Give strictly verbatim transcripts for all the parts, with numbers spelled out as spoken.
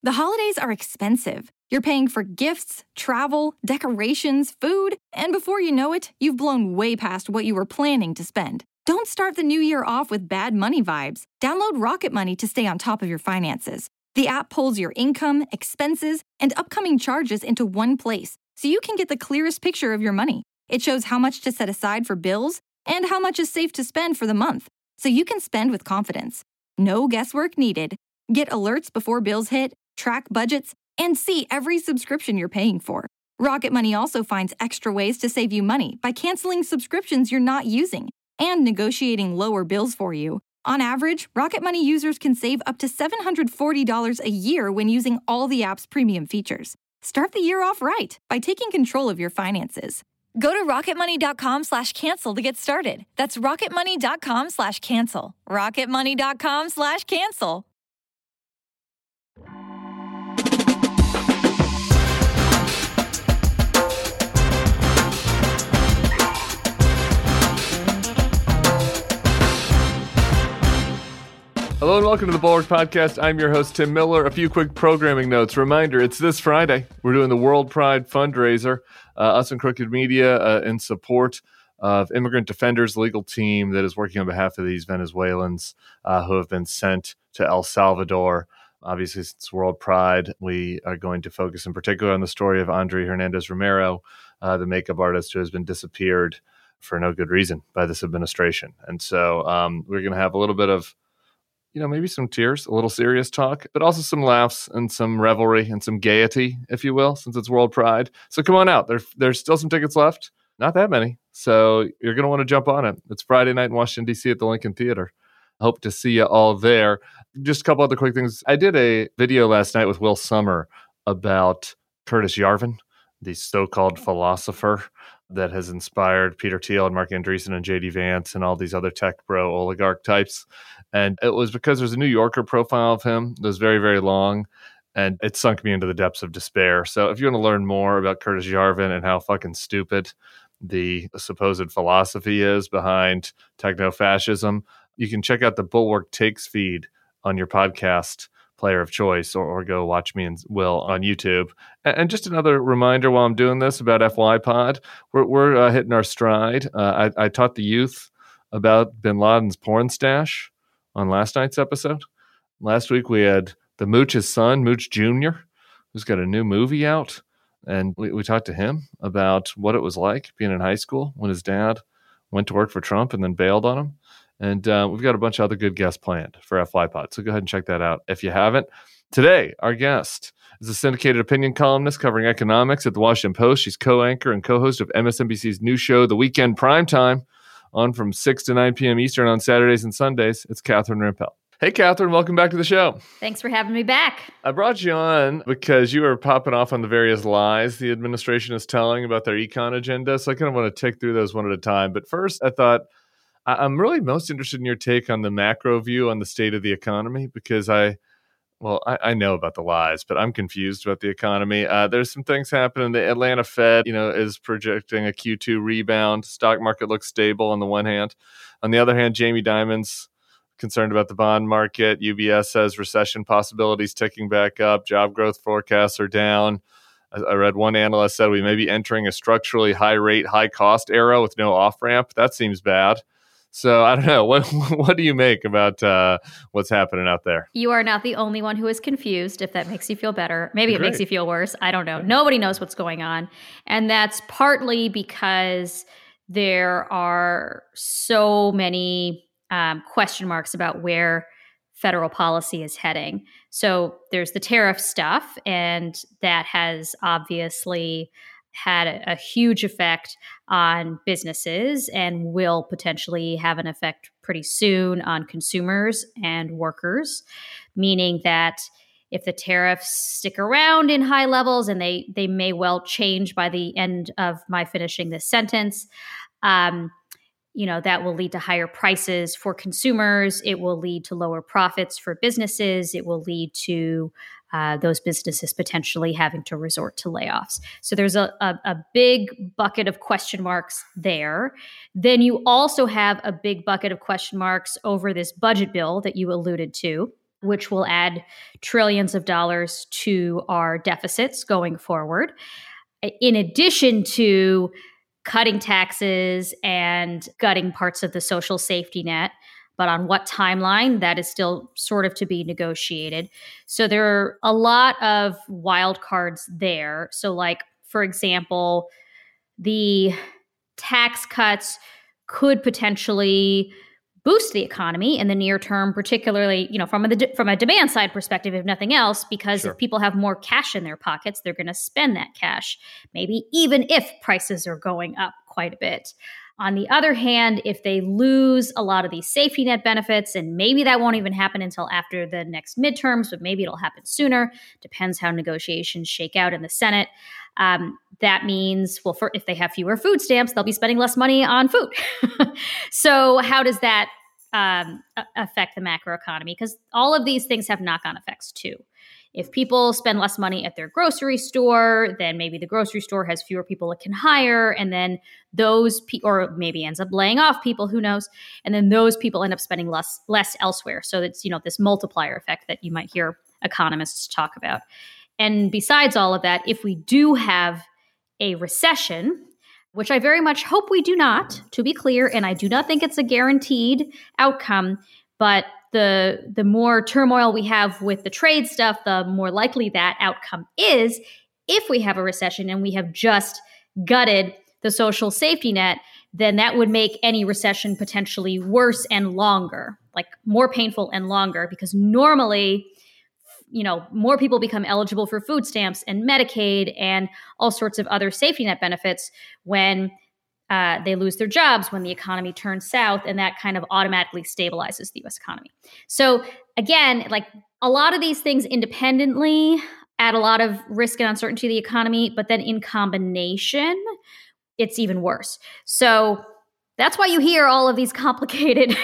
The holidays are expensive. You're paying for gifts, travel, decorations, food, and before you know it, you've blown way past what you were planning to spend. Don't start the new year off with bad money vibes. Download Rocket Money to stay on top of your finances. The app pulls your income, expenses, and upcoming charges into one place, so you can get the clearest picture of your money. It shows how much to set aside for bills and how much is safe to spend for the month, so you can spend with confidence. No guesswork needed. Get alerts before bills hit, track budgets, and see every subscription you're paying for. Rocket Money also finds extra ways to save you money by canceling subscriptions you're not using and negotiating lower bills for you. On average, Rocket Money users can save up to seven hundred forty dollars a year when using all the app's premium features. Start the year off right by taking control of your finances. Go to rocketmoney.com slash cancel to get started. That's rocketmoney.com slash cancel. rocketmoney.com slash cancel. Hello and welcome to the Bulwark Podcast. I'm your host, Tim Miller. A few quick programming notes. Reminder, it's this Friday. We're doing the World Pride fundraiser. Uh, us and Crooked Media uh, in support of Immigrant Defenders legal team that is working on behalf of these Venezuelans uh, who have been sent to El Salvador. Obviously, since World Pride, we are going to focus in particular on the story of Andre Hernandez Romero, uh, the makeup artist who has been disappeared for no good reason by this administration. And so um, we're going to have a little bit of you know, maybe some tears, a little serious talk, but also some laughs and some revelry and some gaiety, if you will, since it's World Pride. So come on out. There, there's still some tickets left. Not that many. So you're going to want to jump on it. It's Friday night in Washington, D C at the Lincoln Theater. Hope to see you all there. Just a couple other quick things. I did a video last night with Will Sommer about Curtis Yarvin, the so-called philosopher that has inspired Peter Thiel and Mark Andreessen and J D Vance and all these other tech bro oligarch types. And it was because there's a New Yorker profile of him that was very, very long, and it sunk me into the depths of despair. So if you want to learn more about Curtis Yarvin and how fucking stupid the supposed philosophy is behind techno-fascism, you can check out the Bulwark Takes feed on your podcast player of choice, or, or go watch me and Will on YouTube. And, and just another reminder while I'm doing this about F Y Pod, we're, we're uh, hitting our stride. Uh, I, I taught the youth about Bin Laden's porn stash on last night's episode. Last week we had the Mooch's son, Mooch Junior, who's got a new movie out. And we, we talked to him about what it was like being in high school when his dad went to work for Trump and then bailed on him. And uh, we've got a bunch of other good guests planned for F Y Pod. So go ahead and check that out if you haven't. Today, our guest is a syndicated opinion columnist covering economics at the Washington Post. She's co-anchor and co-host of M S N B C's new show, The Weekend Primetime, on from six to nine p.m. Eastern on Saturdays and Sundays. It's Catherine Rimpel. Hey, Catherine, welcome back to the show. Thanks for having me back. I brought you on because you were popping off on the various lies the administration is telling about their econ agenda. So I kind of want to tick through those one at a time. But first, I thought I'm really most interested in your take on the macro view on the state of the economy, because I, well, I, I know about the lies, but I'm confused about the economy. Uh, there's some things happening. The Atlanta Fed, you know, is projecting a Q two rebound. Stock market looks stable on the one hand. On the other hand, Jamie Dimon's concerned about the bond market. U B S says recession possibilities ticking back up. Job growth forecasts are down. I, I read one analyst said we may be entering a structurally high rate, high cost era with no off ramp. That seems bad. So I don't know. What what do you make about uh, what's happening out there? You are not the only one who is confused, if that makes you feel better. Maybe it Great. makes you feel worse. I don't know. Nobody knows what's going on. And that's partly because there are so many um, question marks about where federal policy is heading. So there's the tariff stuff, and that has obviously had a, a huge effect on businesses and will potentially have an effect pretty soon on consumers and workers, meaning that if the tariffs stick around in high levels, and they they may well change by the end of my finishing this sentence, um, you know, that will lead to higher prices for consumers. It will lead to lower profits for businesses. It will lead to uh, those businesses potentially having to resort to layoffs. So there's a, a, a big bucket of question marks there. Then you also have a big bucket of question marks over this budget bill that you alluded to, which will add trillions of dollars to our deficits going forward, in addition to cutting taxes and gutting parts of the social safety net. But on what timeline, that is still sort of to be negotiated. So there are a lot of wild cards there. So like, for example, the tax cuts could potentially boost the economy in the near term, particularly, you know, from a, from a demand side perspective, if nothing else, because Sure. if people have more cash in their pockets, they're going to spend that cash, maybe even if prices are going up quite a bit. On the other hand, if they lose a lot of these safety net benefits, and maybe that won't even happen until after the next midterms, but maybe it'll happen sooner, depends how negotiations shake out in the Senate. Um, that means, well, for, if they have fewer food stamps, they'll be spending less money on food. So how does that um, affect the macroeconomy? Because all of these things have knock-on effects too. If people spend less money at their grocery store, then maybe the grocery store has fewer people it can hire, and then those pe- or maybe ends up laying off people, who knows? And then those people end up spending less less elsewhere. So it's, you know, this multiplier effect that you might hear economists talk about. And besides all of that, if we do have a recession, which I very much hope we do not, to be clear, and I do not think it's a guaranteed outcome, but the the more turmoil we have with the trade stuff, the more likely that outcome is. If we have a recession and we have just gutted the social safety net, then that would make any recession potentially worse and longer, like more painful and longer, because normally, you know, more people become eligible for food stamps and Medicaid and all sorts of other safety net benefits when Uh, they lose their jobs, when the economy turns south, and that kind of automatically stabilizes the U S economy. So again, like a lot of these things independently add a lot of risk and uncertainty to the economy, but then in combination, it's even worse. So that's why you hear all of these complicated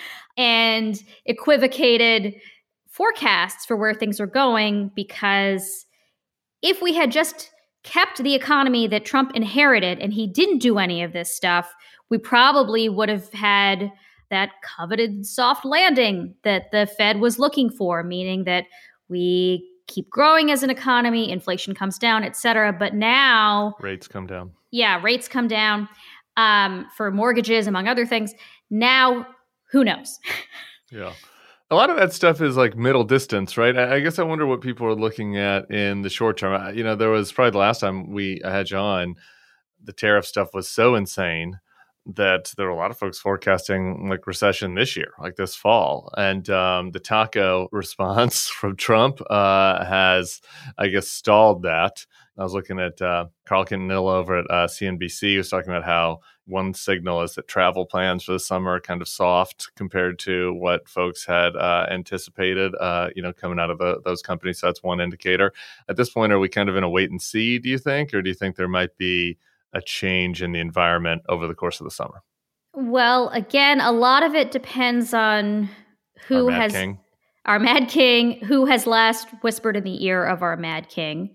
and equivocated forecasts for where things are going, because if we had just kept the economy that Trump inherited and he didn't do any of this stuff, we probably would have had that coveted soft landing that the Fed was looking for, meaning that we keep growing as an economy, inflation comes down, et cetera. But now Rates come down. Yeah, rates come down um, for mortgages, among other things. Now, who knows? Yeah. A lot of that stuff is like middle distance, right? I, I guess I wonder what people are looking at in the short term. I, you know, there was probably the last time we I had you on, the tariff stuff was so insane that there were a lot of folks forecasting like recession this year, like this fall. And um, the taco response from Trump uh, has, I guess, stalled that. I was looking at uh, Carl Quintanilla over at uh, C N B C, who was talking about how one signal is that travel plans for the summer are kind of soft compared to what folks had uh, anticipated, uh, you know, coming out of the, those companies. So that's one indicator. At this point, are we kind of in a wait and see, do you think? Or do you think there might be a change in the environment over the course of the summer? Well, again, a lot of it depends on who Our Mad has King. our Mad King, who has last whispered in the ear of our Mad King.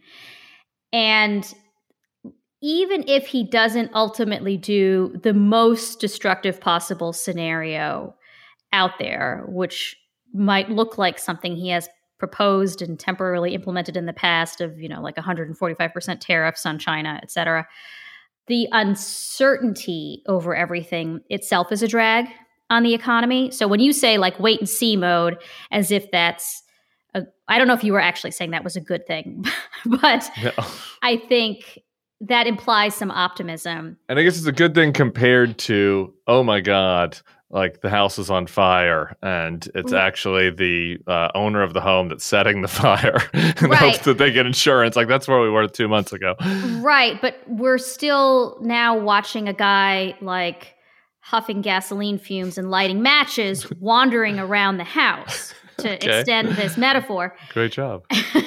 And even if he doesn't ultimately do the most destructive possible scenario out there, which might look like something he has proposed and temporarily implemented in the past of, you know, like one hundred forty-five percent tariffs on China, et cetera, the uncertainty over everything itself is a drag on the economy. So when you say like wait and see mode, as if that's a, I don't know if you were actually saying that was a good thing, but No. I think that implies some optimism. And I guess it's a good thing compared to, oh my God, like the house is on fire and it's Right. actually the uh, owner of the home that's setting the fire in Right. hopes that they get insurance. Like that's where we were two months ago. Right, but we're still now watching a guy like huffing gasoline fumes and lighting matches wandering around the house, to Okay. extend this metaphor. Great job.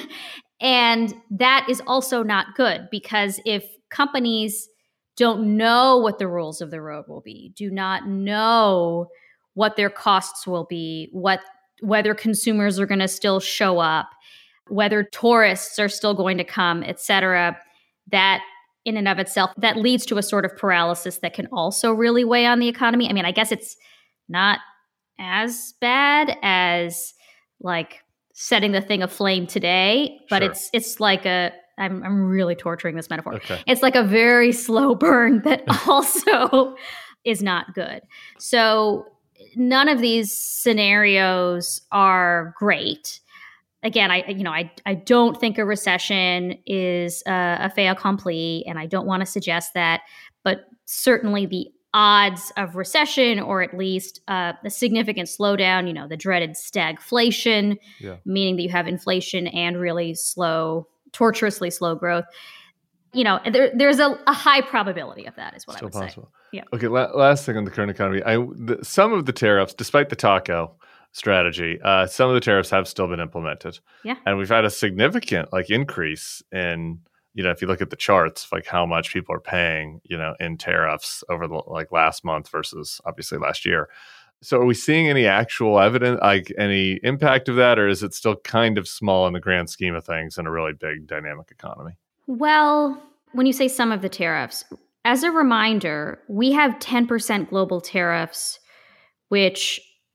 And that is also not good, because if companies don't know what the rules of the road will be, do not know what their costs will be, what whether consumers are going to still show up, whether tourists are still going to come, et cetera, that in and of itself, that leads to a sort of paralysis that can also really weigh on the economy. I mean, I guess it's not as bad as like setting the thing aflame today, but Sure. it's it's like a I'm I'm really torturing this metaphor. Okay. It's like a very slow burn that also is not good. So none of these scenarios are great. Again, I you know I I don't think a recession is a, a fait accompli, and I don't want to suggest that. But certainly the odds of recession, or at least uh, a significant slowdown, you know, the dreaded stagflation, Yeah. meaning that you have inflation and really slow, torturously slow growth. You know, there, there's a, a high probability of that, is what Still I would possible. say. Yeah. Okay. La- last thing on the current economy, I the, some of the tariffs, despite the taco strategy, uh, some of the tariffs have still been implemented. Yeah. And we've had a significant like increase in, you know, if you look at the charts, like how much people are paying, you know, in tariffs over the like last month versus obviously last year. So are we seeing any actual evidence, like any impact of that, or is it still kind of small in the grand scheme of things in a really big dynamic economy? Well, when you say some of the tariffs, as a reminder, we have ten percent global tariffs, which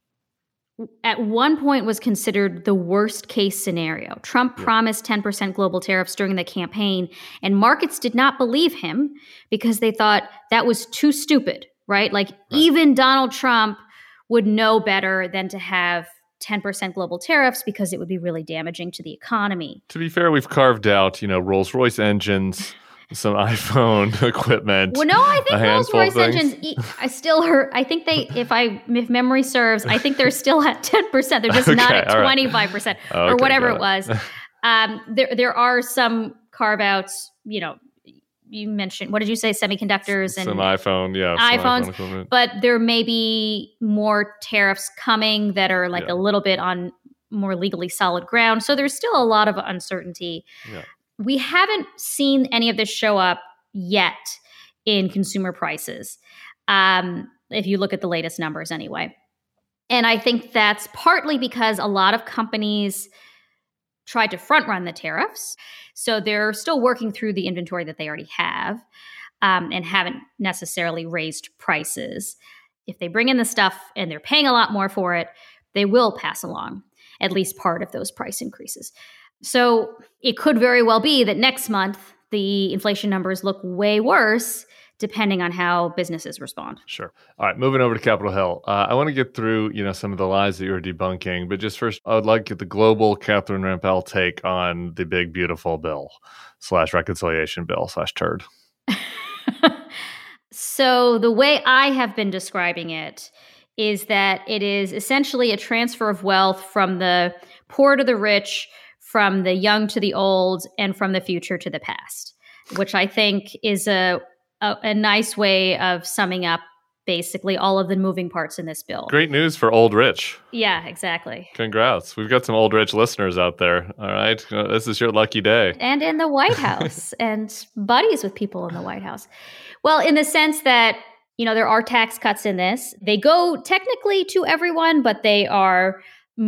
at one point was considered the worst case scenario. Trump Yeah. promised ten percent global tariffs during the campaign, and markets did not believe him because they thought that was too stupid, right? Like Right. even Donald Trump would know better than to have ten percent global tariffs because it would be really damaging to the economy. To be fair, we've carved out, you know, Rolls-Royce engines, some iPhone equipment. Well, no, I a think handful of Rolls Royce things. engines. e- I still heard. I think they, if I, if memory serves, I think they're still at ten percent. They're just not Okay, at all right. twenty five percent or Okay, whatever it got was. Um, there, there are some carve outs. You know, you mentioned, what did you say? Semiconductors and Some iPhone, yeah. some iPhones, iPhone equipment. but there may be more tariffs coming that are like Yeah. a little bit on more legally solid ground. So there's still a lot of uncertainty. Yeah. We haven't seen any of this show up yet in consumer prices, um, if you look at the latest numbers anyway. And I think that's partly because a lot of companies tried to front run the tariffs. So they're still working through the inventory that they already have, um, and haven't necessarily raised prices. If they bring in the stuff and they're paying a lot more for it, they will pass along at least part of those price increases. So it could very well be that next month the inflation numbers look way worse, depending on how businesses respond. Sure. All right, moving over to Capitol Hill. Uh, I want to get through, you know, some of the lies that you were debunking, but just first, I would like to get the global Catherine Rampell take on the big, beautiful bill slash reconciliation bill slash turd. So the way I have been describing it is that it is essentially a transfer of wealth from the poor to the rich, from the young to the old, and from the future to the past, which I think is a a, a nice way of summing up basically all of the moving parts in this bill. Great news for old rich. Yeah, exactly. Congrats. We've got some old rich listeners out there. All right. Uh, This is your lucky day. And in the White House and buddies with people in the White House. Well, in the sense that, you know, there are tax cuts in this. They go technically to everyone, but they are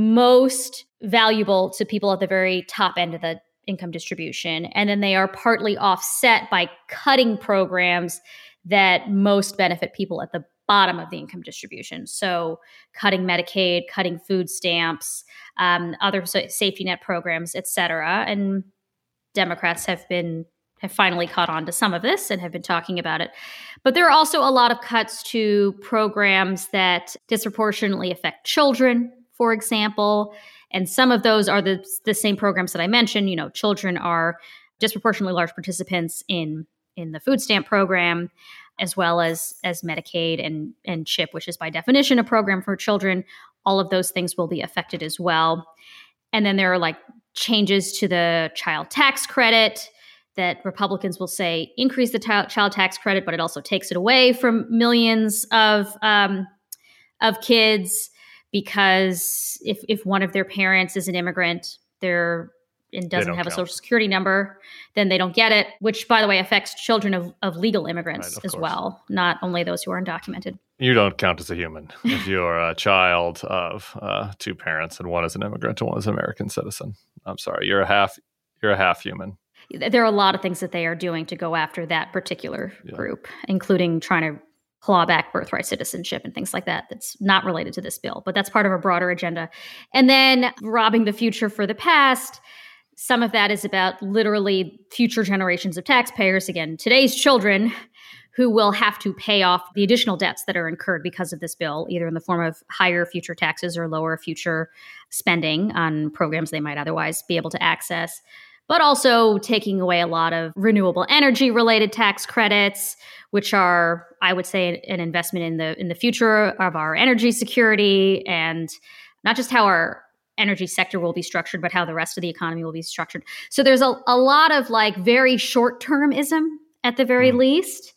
most valuable to people at the very top end of the income distribution. And then they are partly offset by cutting programs that most benefit people at the bottom of the income distribution. So cutting Medicaid, cutting food stamps, um, other sa- safety net programs, et cetera. And Democrats have been have finally caught on to some of this and have been talking about it. But there are also a lot of cuts to programs that disproportionately affect children, for example. And some of those are the, the same programs that I mentioned. You know, children are disproportionately large participants in in the food stamp program, as well as as Medicaid and and CHIP, which is by definition a program for children. All of those things will be affected as well. And then there are like changes to the child tax credit that Republicans will say increase the t- child tax credit, but it also takes it away from millions of um, of kids, because if if one of their parents is an immigrant, they're and doesn't have count. a social security number, then they don't get it, which, by the way, affects children of, of legal immigrants Right, of as course. well, not only those who are undocumented. You don't count as a human if you're a child of uh, two parents and one is an immigrant and one is an American citizen. I'm sorry, you're a half. You're a half human. There are a lot of things that they are doing to go after that particular Yeah. group, including trying to claw back birthright citizenship and things like that. That's not related to this bill, but that's part of a broader agenda. And then robbing the future for the past. Some of that is about literally future generations of taxpayers, again, today's children, who will have to pay off the additional debts that are incurred because of this bill, either in the form of higher future taxes or lower future spending on programs they might otherwise be able to access, but also taking away a lot of renewable energy related tax credits, which are, I would say, an investment in the in the future of our energy security, and not just how our energy sector will be structured, but how the rest of the economy will be structured. So there's a, a lot of like very short-termism at the very mm. least.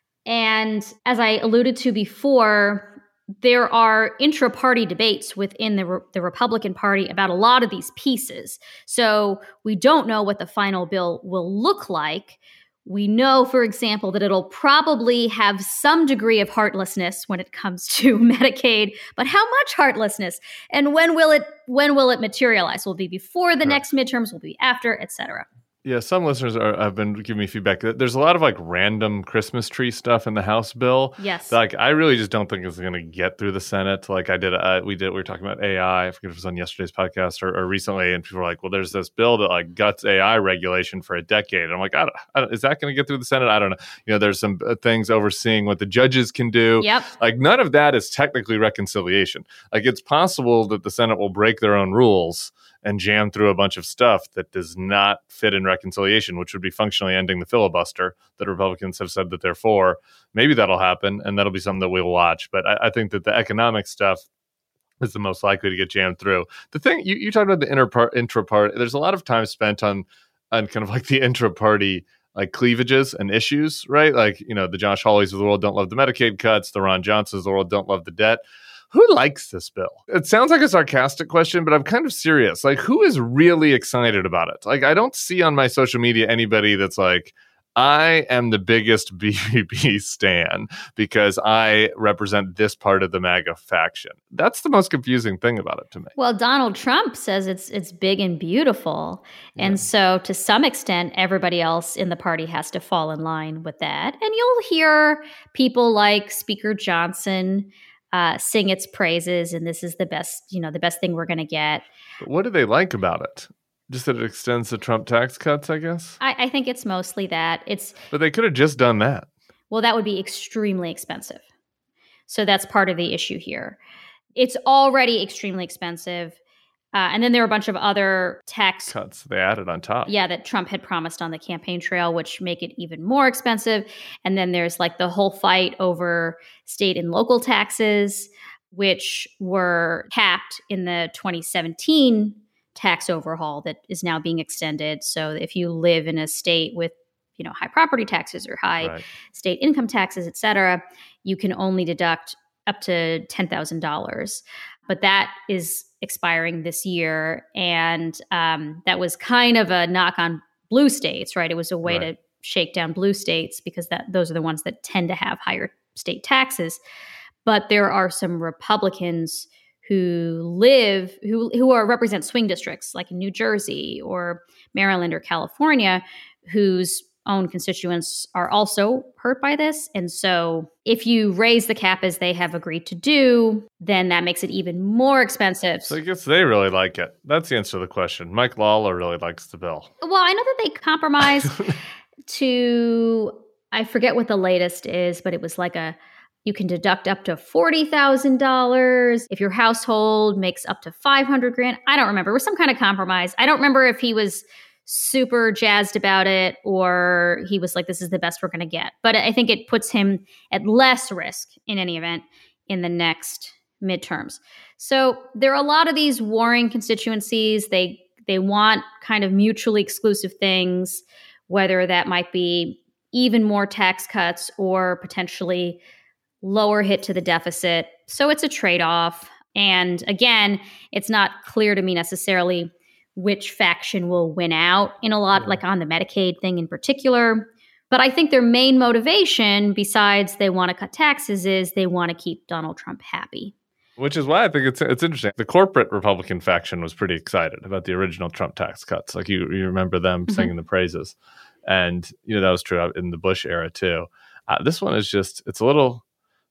And as I alluded to before, there are intra-party debates within the, Re- the Republican Party about a lot of these pieces. So we don't know what the final bill will look like. We know, for example, that it'll probably have some degree of heartlessness when it comes to Medicaid, but how much heartlessness? And when will it when will it materialize? Will it be before the right. next midterms? Will it be after, et cetera? Yeah, some listeners are, have been giving me feedback. There's a lot of like random Christmas tree stuff in the House bill. Yes. That, like I really just don't think it's going to get through the Senate. Like I did, uh, we did. We were talking about A I. I forget if it was on yesterday's podcast or, or recently, and people were like, "Well, there's this bill that like guts A I regulation for a decade." And I'm like, I don't, I don't, "Is that going to get through the Senate? I don't know." You know, there's some things overseeing what the judges can do. Yep. Like none of that is technically reconciliation. Like it's possible that the Senate will break their own rules and jam through a bunch of stuff that does not fit in reconciliation, which would be functionally ending the filibuster that Republicans have said that they're for. Maybe that'll happen, and that'll be something that we'll watch. But I, I think that the economic stuff is the most likely to get jammed through. The thing, you, you talked about the inter intra-party. There's a lot of time spent on, on kind of like the intra-party like cleavages and issues, right? Like, you know, the Josh Hawleys of the world don't love the Medicaid cuts. The Ron Johnsons of the world don't love the debt. Who likes this bill? It sounds like a sarcastic question, but I'm kind of serious. Like, who is really excited about it? Like, I don't see on my social media anybody that's like, I am the biggest B B B stan because I represent this part of the MAGA faction. That's the most confusing thing about it to me. Well, Donald Trump says it's it's big and beautiful. Yeah. And so to some extent, everybody else in the party has to fall in line with that. And you'll hear people like Speaker Johnson Uh, sing its praises, and this is the best, you know, the best thing we're going to get. But what do they like about it? Just that it extends the Trump tax cuts, I guess? I, I think it's mostly that. It's. But they could have just done that. Well, that would be extremely expensive. So that's part of the issue here. It's already extremely expensive. Uh, and then there are a bunch of other tax cuts they added on top. Yeah, that Trump had promised on the campaign trail, which make it even more expensive. And then there's like the whole fight over state and local taxes, which were capped in the twenty seventeen tax overhaul that is now being extended. So if you live in a state with, you know, high property taxes or high right. state income taxes, et cetera, you can only deduct up to ten thousand dollars. But that is expiring this year. And um, that was kind of a knock on blue states, right? It was a way right. to shake down blue states because that those are the ones that tend to have higher state taxes. But there are some Republicans who live, who, who are represent swing districts like in New Jersey or Maryland or California, whose own constituents are also hurt by this. And so if you raise the cap as they have agreed to do, then that makes it even more expensive. So I guess they really like it. That's the answer to the question. Mike Lawler really likes the bill. Well, I know that they compromised to, I forget what the latest is, but it was like a, you can deduct up to forty thousand dollars if your household makes up to five hundred grand. I don't remember. It was some kind of compromise. I don't remember if he was super jazzed about it or he was like, this is the best we're going to get. But I think it puts him at less risk in any event in the next midterms. So there are a lot of these warring constituencies. They they want kind of mutually exclusive things, whether that might be even more tax cuts or potentially lower hit to the deficit. So it's a trade-off. And again, it's not clear to me necessarily which faction will win out in a lot, yeah. like on the Medicaid thing in particular. But I think their main motivation, besides they want to cut taxes, is they want to keep Donald Trump happy. Which is why I think it's it's interesting. The corporate Republican faction was pretty excited about the original Trump tax cuts. Like you, you remember them mm-hmm. singing the praises. And, you know, that was true in the Bush era too. Uh, this one is just, it's a little,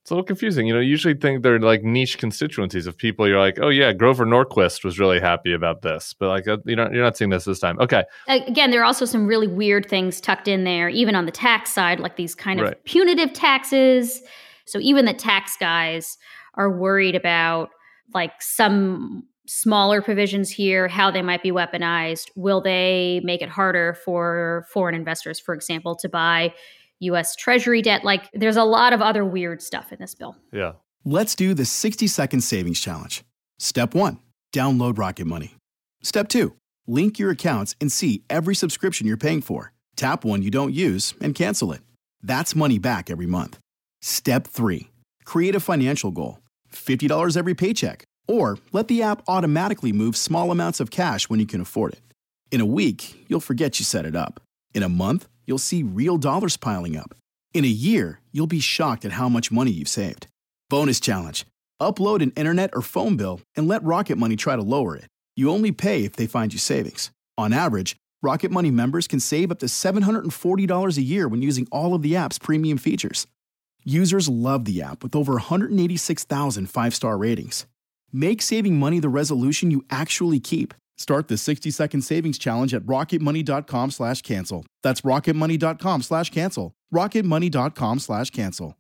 It's a little confusing. You know, you usually think they're like niche constituencies of people. You're like, oh yeah, Grover Norquist was really happy about this, but like uh, you're not you're not seeing this this time. Okay. Again, there are also some really weird things tucked in there, even on the tax side, like these kind of Right. punitive taxes. So even the tax guys are worried about like some smaller provisions here, how they might be weaponized. Will they make it harder for foreign investors, for example, to buy U S Treasury debt? Like there's a lot of other weird stuff in this bill. Yeah. Let's do the sixty second savings challenge. Step one, download Rocket Money. Step two, link your accounts and see every subscription you're paying for. Tap one you don't use and cancel it. That's money back every month. Step three, create a financial goal. fifty dollars every paycheck. Or let the app automatically move small amounts of cash when you can afford it. In a week, you'll forget you set it up. In a month, you'll see real dollars piling up. In a year, you'll be shocked at how much money you've saved. Bonus challenge. Upload an internet or phone bill and let Rocket Money try to lower it. You only pay if they find you savings. On average, Rocket Money members can save up to seven hundred forty dollars a year when using all of the app's premium features. Users love the app with over one hundred eighty-six thousand five-star ratings. Make saving money the resolution you actually keep. Start the sixty second savings challenge at rocketmoney.com slash cancel. That's rocketmoney.com slash cancel. rocketmoney.com slash cancel.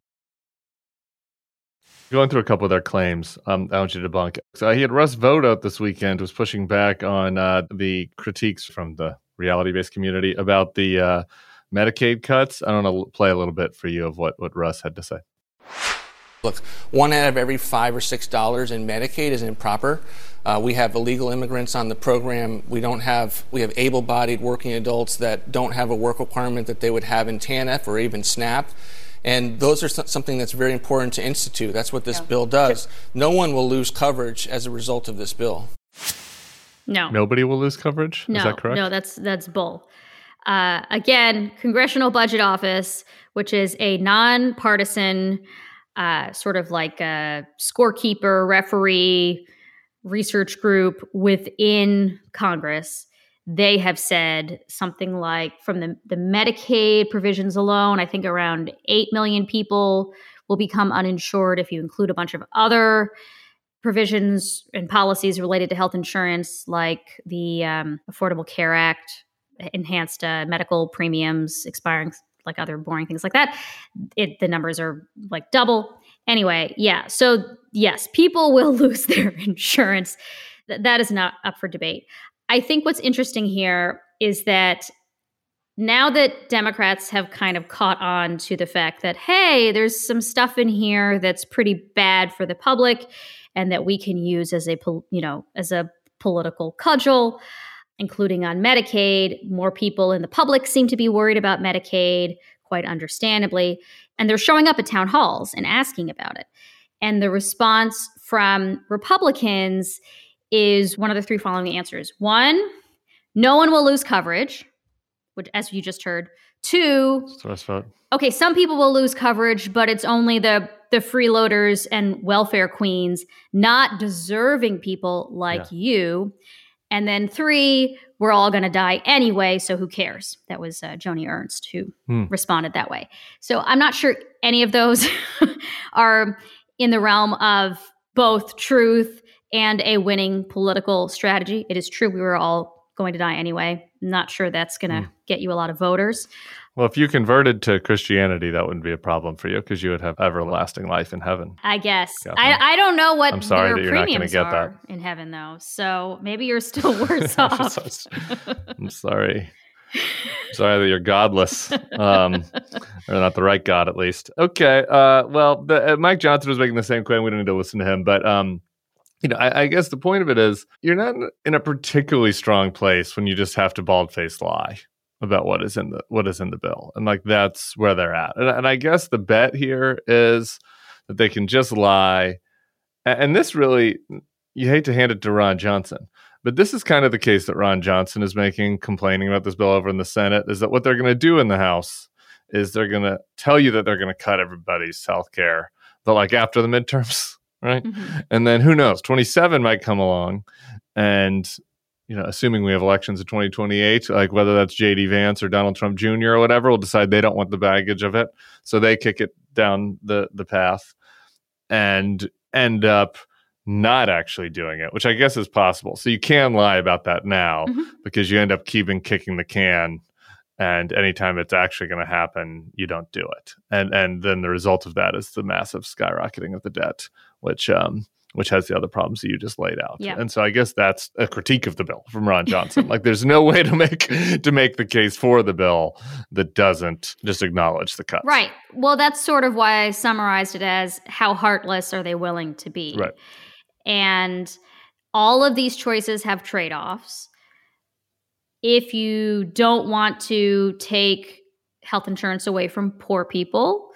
Going through a couple of their claims, um, I want you to debunk. So he had Russ Vogt this weekend, was pushing back on uh, the critiques from the reality-based community about the uh, Medicaid cuts. I want to play a little bit for you of what, what Russ had to say. Look, one out of every five or six dollars in Medicaid is improper. Uh, we have illegal immigrants on the program. We don't have we have able-bodied working adults that don't have a work requirement that they would have in TANF or even SNAP. And those are something that's very important to institute. That's what this yeah. bill does. No one will lose coverage as a result of this bill. No. Nobody will lose coverage? No, is that correct? No, that's that's bull. Uh, again, Congressional Budget Office, which is a nonpartisan uh, sort of like a scorekeeper, referee, research group within Congress, they have said something like from the, the Medicaid provisions alone, I think around eight million people will become uninsured if you include a bunch of other provisions and policies related to health insurance, like the um, Affordable Care Act, enhanced uh, medical premiums expiring, like other boring things like that. It, the numbers are like double. Anyway, yeah. So yes, people will lose their insurance. Th- that is not up for debate. I think what's interesting here is that now that Democrats have kind of caught on to the fact that, hey, there's some stuff in here that's pretty bad for the public and that we can use as a, you know, as a political cudgel, including on Medicaid. More people in the public seem to be worried about Medicaid, quite understandably. And they're showing up at town halls and asking about it. And the response from Republicans is one of the three following answers. One, no one will lose coverage, which, as you just heard. Two, okay, some people will lose coverage, but it's only the the freeloaders and welfare queens, not deserving people like yeah. you. And then three, we're all going to die anyway, so who cares? That was uh, Joni Ernst who hmm. responded that way. So I'm not sure any of those are in the realm of both truth and a winning political strategy. It is true we were all going to die anyway. Not sure that's going to hmm. get you a lot of voters. Well, if you converted to Christianity, that wouldn't be a problem for you because you would have everlasting life in heaven. I guess. I, I don't know what I'm sorry your that you're not premiums not get are that. in heaven, though. So maybe you're still worse off. I'm sorry. I'm sorry that you're godless, um, or not the right God, at least. Okay. Uh, well, the, uh, Mike Johnson was making the same claim. We don't need to listen to him, but um, you know, I, I guess the point of it is you're not in a particularly strong place when you just have to bald-faced lie about what is in the what is in the bill, and like that's where they're at. And, and I guess the bet here is that they can just lie. And, and this really, you hate to hand it to Ron Johnson, but this is kind of the case that Ron Johnson is making, complaining about this bill over in the Senate, is that what they're going to do in the House is they're going to tell you that they're going to cut everybody's health care, but like after the midterms, right? Mm-hmm. And then who knows, twenty-seven might come along, and you know, assuming we have elections in twenty twenty-eight, like whether that's J D Vance or Donald Trump Junior or whatever, will decide they don't want the baggage of it. So they kick it down the, the path. and end up not actually doing it, which I guess is possible. So you can lie about that now mm-hmm. because you end up keeping kicking the can. And anytime it's actually going to happen, you don't do it. And and then the result of that is the massive skyrocketing of the debt, which um, which has the other problems that you just laid out. Yeah. And so I guess that's a critique of the bill from Ron Johnson. Like there's no way to make to make the case for the bill that doesn't just acknowledge the cuts. Right. Well, that's sort of why I summarized it as how heartless are they willing to be? Right. And all of these choices have trade-offs. If you don't want to take health insurance away from poor people,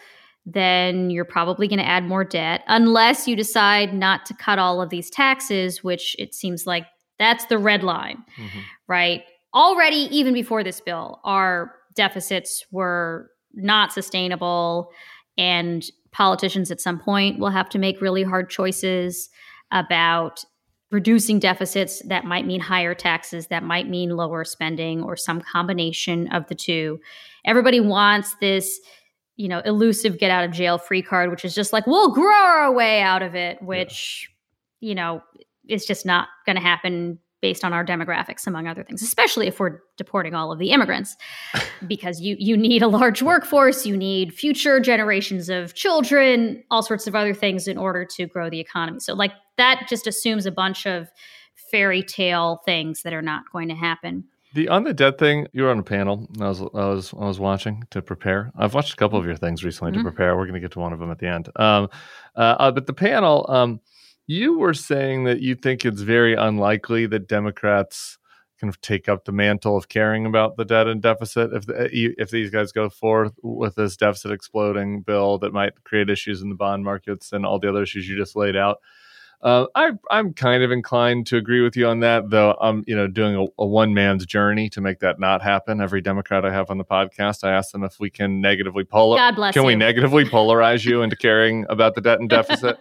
then you're probably going to add more debt unless you decide not to cut all of these taxes, which it seems like that's the red line, mm-hmm. right? Already, even before this bill, our deficits were not sustainable, and politicians at some point will have to make really hard choices about reducing deficits. That might mean higher taxes, that might mean lower spending, or some combination of the two. Everybody wants this, you know, elusive get out of jail free card, which is just like, we'll grow our way out of it, which, yeah. you know, is just not going to happen based on our demographics, among other things, especially if we're deporting all of the immigrants, because you you need a large workforce, you need future generations of children, all sorts of other things in order to grow the economy. So like that just assumes a bunch of fairy tale things that are not going to happen. The on the debt thing, you were on a panel. I was I was I was watching to prepare. I've watched a couple of your things recently mm-hmm. to prepare. We're going to get to one of them at the end. Um, uh, uh, but the panel, um, you were saying that you think it's very unlikely that Democrats kind of take up the mantle of caring about the debt and deficit if the, if these guys go forth with this deficit exploding bill that might create issues in the bond markets and all the other issues you just laid out. Uh, I, I'm kind of inclined to agree with you on that, though I'm you know doing a, a one man's journey to make that not happen. Every Democrat I have on the podcast, I ask them if we can negatively polar. God bless can you. we negatively polarize you into caring about the debt and deficit?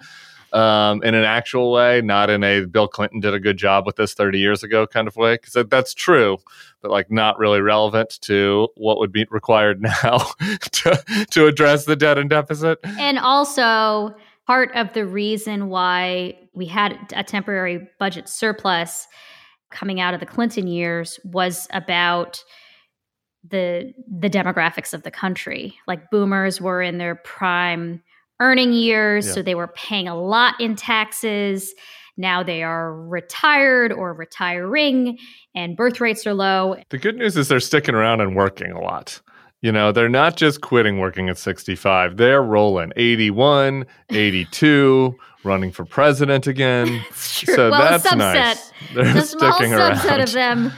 Um, in an actual way, not in a Bill Clinton did a good job with this thirty years ago kind of way, because that, that's true, but like not really relevant to what would be required now to, to address the debt and deficit. And also, part of the reason why we had a temporary budget surplus coming out of the Clinton years was about the the demographics of the country. Like boomers were in their prime earning years, yeah. so they were paying a lot in taxes. Now they are retired or retiring, and birth rates are low. The good news is they're sticking around and working a lot. You know, they're not just quitting working at sixty-five. They're rolling eighty-one, eighty-two, running for president again. So well, that's a subset, nice. They're a small sticking subset around. of them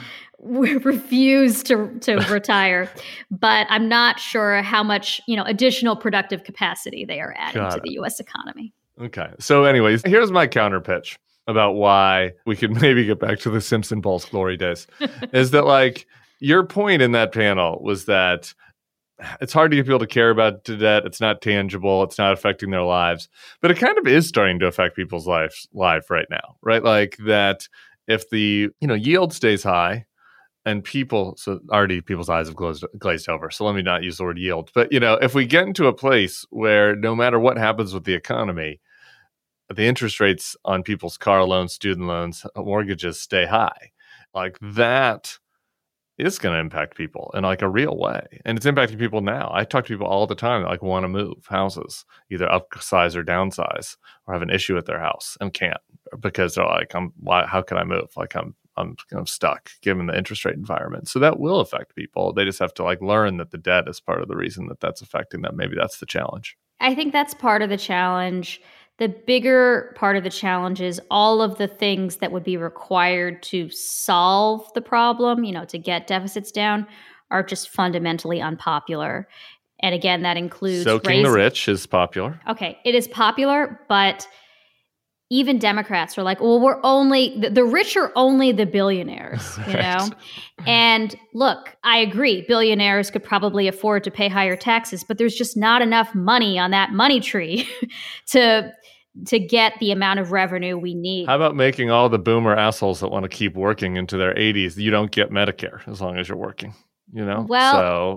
refuse to to retire, but I'm not sure how much, you know, additional productive capacity they are adding Got to it. the U S economy. Okay. So anyways, here's my counter pitch about why we could maybe get back to the Simpson Balls glory days. Is that like your point in that panel was that it's hard to get people to care about the debt. It's not tangible. It's not affecting their lives, but it kind of is starting to affect people's lives life right now, right? Like that if the, you know, yield stays high, and people, so already people's eyes have glazed, glazed over. So let me not use the word yield. But, you know, if we get into a place where no matter what happens with the economy, the interest rates on people's car loans, student loans, mortgages stay high, like that is going to impact people in like a real way. And it's impacting people now. I talk to people all the time that like want to move houses, either upsize or downsize, or have an issue with their house and can't because they're like, I'm, why, how can I move? Like I'm, I'm kind of stuck given the interest rate environment. So that will affect people. They just have to like learn that the debt is part of the reason that that's affecting them. Maybe that's the challenge. I think that's part of the challenge. The bigger part of the challenge is all of the things that would be required to solve the problem, you know, to get deficits down, are just fundamentally unpopular. And again, that includes soaking raising- the rich is popular. Okay, it is popular, but even Democrats are like, well, we're only, the, the rich are only the billionaires, you Right. know? And look, I agree, billionaires could probably afford to pay higher taxes, but there's just not enough money on that money tree to to get the amount of revenue we need. How about making all the boomer assholes that want to keep working into their eighties, you don't get Medicare as long as you're working, you know? Well, so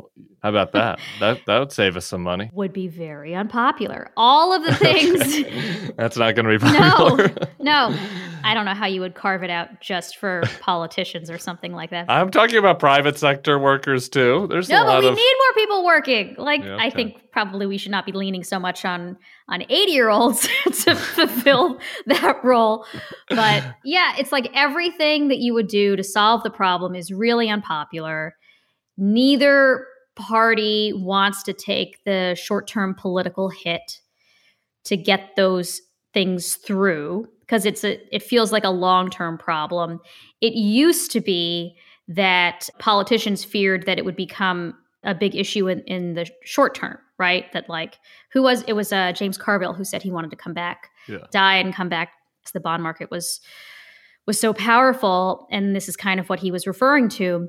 How about that? That that would save us some money. Would be very unpopular. All of the things. That's not going to be popular. No, no. I don't know how you would carve it out just for politicians or something like that. I'm talking about private sector workers too. There's no, a lot but we of... need more people working. Like, Yeah, okay. I think probably we should not be leaning so much on on eighty-year-olds to fulfill that role. But yeah, it's like everything that you would do to solve the problem is really unpopular. Neither party wants to take the short-term political hit to get those things through because it's a it feels like a long-term problem. It used to be that politicians feared that it would become a big issue in, in the short term, right? That like who was it was uh, James Carville who said he wanted to come back, Yeah. die and come back because the bond market was was so powerful, and this is kind of what he was referring to.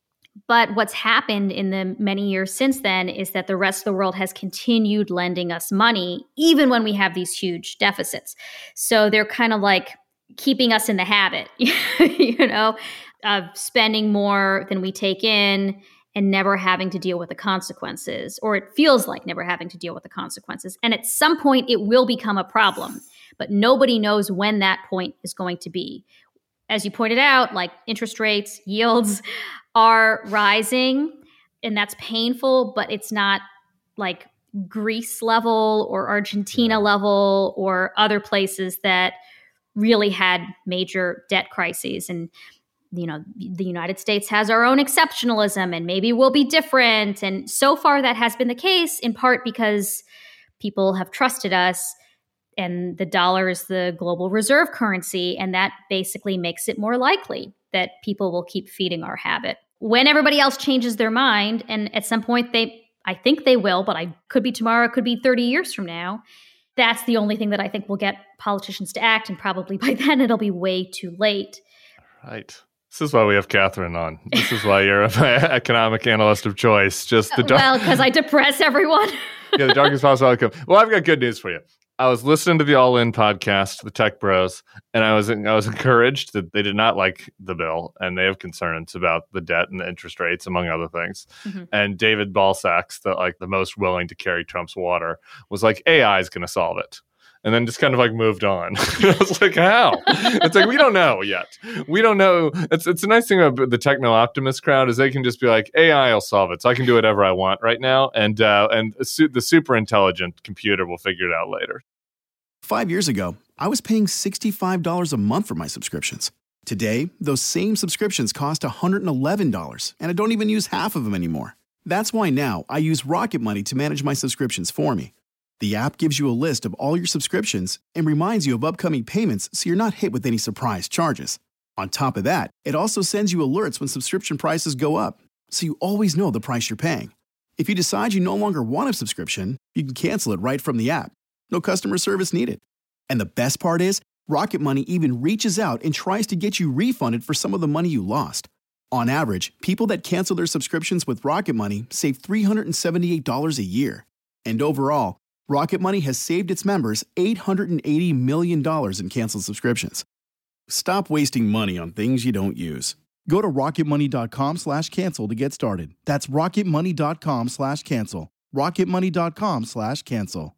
But what's happened in the many years since then is that the rest of the world has continued lending us money, even when we have these huge deficits. So they're kind of like keeping us in the habit, you know, of spending more than we take in and never having to deal with the consequences, or it feels like never having to deal with the consequences. And at some point, it will become a problem, but nobody knows when that point is going to be. As you pointed out, like interest rates, yields are rising, and that's painful, but it's not like Greece level or Argentina Yeah. level or other places that really had major debt crises. And, you know, the United States has our own exceptionalism and maybe we'll be different. And so far that has been the case, in part because people have trusted us. And the dollar is the global reserve currency, and that basically makes it more likely that people will keep feeding our habit. When everybody else changes their mind, and at some point they, I think they will, but I could be tomorrow, it could be thirty years from now, that's the only thing that I think will get politicians to act, and probably by then it'll be way too late. Right. This is why we have Catherine on. This is why you're my economic analyst of choice. Just the dark- Well, because I depress everyone. yeah, the darkest possible outcome. Well, I've got good news for you. I was listening to the All In podcast, the Tech Bros, and I was I was encouraged that they did not like the bill, and they have concerns about the debt and the interest rates, among other things. Mm-hmm. And David Balsax, the like the most willing to carry Trump's water, was like, A I is going to solve it. And then just kind of like moved on. I was like, how? It's like, we don't know yet. We don't know. It's it's a nice thing about the techno-optimist crowd is they can just be like, A I will solve it. So I can do whatever I want right now. And uh, and su- the super intelligent computer will figure it out later. Five years ago, I was paying sixty-five dollars a month for my subscriptions. Today, those same subscriptions cost one hundred eleven dollars, and I don't even use half of them anymore. That's why now I use Rocket Money to manage my subscriptions for me. The app gives you a list of all your subscriptions and reminds you of upcoming payments so you're not hit with any surprise charges. On top of that, it also sends you alerts when subscription prices go up, so you always know the price you're paying. If you decide you no longer want a subscription, you can cancel it right from the app. No customer service needed. And the best part is, Rocket Money even reaches out and tries to get you refunded for some of the money you lost. On average, people that cancel their subscriptions with Rocket Money save three hundred seventy-eight dollars a year. And overall, Rocket Money has saved its members eight hundred eighty million dollars in canceled subscriptions. Stop wasting money on things you don't use. Go to rocketmoney.com slash cancel to get started. That's rocketmoney.com slash cancel. rocketmoney.com slash cancel.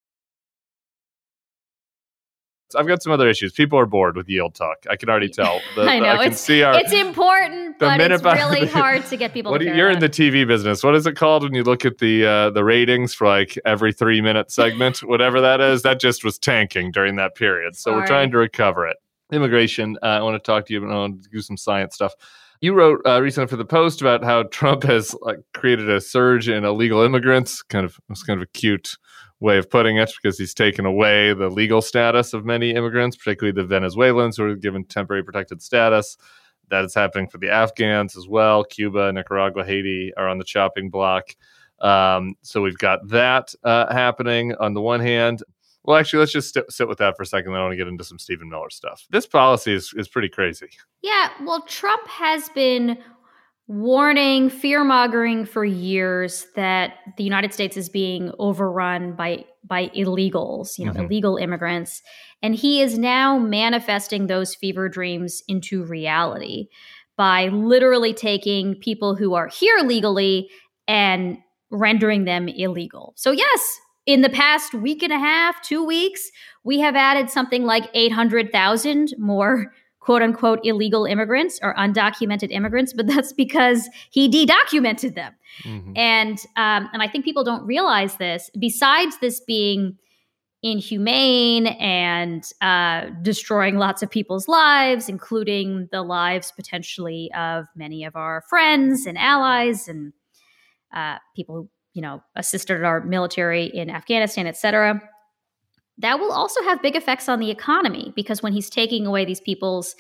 I've got some other issues. People are bored with yield talk. I can already tell. The, I know. I can it's, see our, it's important, the but minute it's by- really hard to get people what to do you- care you're about in the it. T V business. What is it called when you look at the uh, the ratings for like every three minute segment, whatever that is? That just was tanking during that period. So we're Sorry. trying to recover it. Immigration. Uh, I want to talk to you. I want to do some science stuff. You wrote uh, recently for the Post about how Trump has like created a surge in illegal immigrants. Kind of, it's kind of a cute way of putting it because he's taken away the legal status of many immigrants, particularly the Venezuelans who are given temporary protected status. That is happening for the Afghans as well. Cuba, Nicaragua, Haiti are on the chopping block. Um, so we've got that uh, happening on the one hand. Well, actually, let's just st- sit with that for a second. I want to get into some Stephen Miller stuff. This policy is, is pretty crazy. Yeah, well, Trump has been warning, fear-mongering for years that the United States is being overrun by by illegals, you know, Mhm. illegal immigrants. And he is now manifesting those fever dreams into reality by literally taking people who are here legally and rendering them illegal. So yes, in the past week and a half, two weeks, we have added something like eight hundred thousand more quote unquote illegal immigrants or undocumented immigrants, but that's because he de-documented them. Mm-hmm. And um, and I think people don't realize this. Besides this being inhumane and uh, destroying lots of people's lives, including the lives potentially of many of our friends and allies and uh, people who, you know, assisted our military in Afghanistan, et cetera, that will also have big effects on the economy, because when he's taking away these people's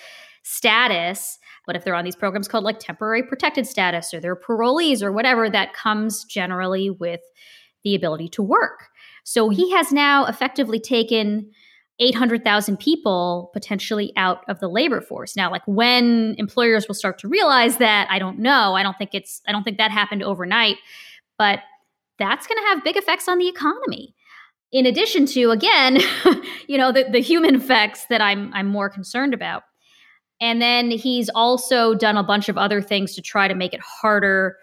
status, but if they're on these programs called like temporary protected status or they're parolees or whatever, that comes generally with the ability to work. So he has now effectively taken eight hundred thousand people potentially out of the labor force. Now, like when employers will start to realize that, I don't know. I don't think it's, I don't think that happened overnight, but that's going to have big effects on the economy. In addition to, again, you know, the, the human effects that I'm I'm more concerned about. And then he's also done a bunch of other things to try to make it harder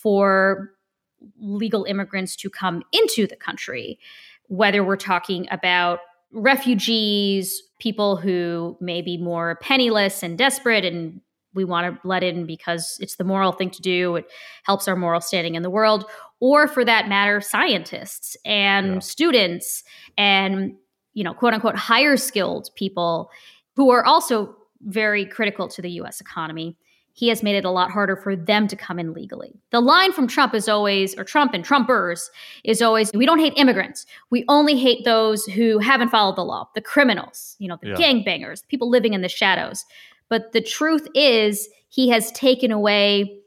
for legal immigrants to come into the country, whether we're talking about refugees, people who may be more penniless and desperate and we want to let in because it's the moral thing to do. It helps our moral standing in the world. Or for that matter, scientists and yeah. students and, you know, quote unquote, higher skilled people who are also very critical to the U S economy. He has made it a lot harder for them to come in legally. The line from Trump is always, or Trump and Trumpers is always, we don't hate immigrants. We only hate those who haven't followed the law, the criminals, you know, the yeah. gangbangers, people living in the shadows. But the truth is, he has taken away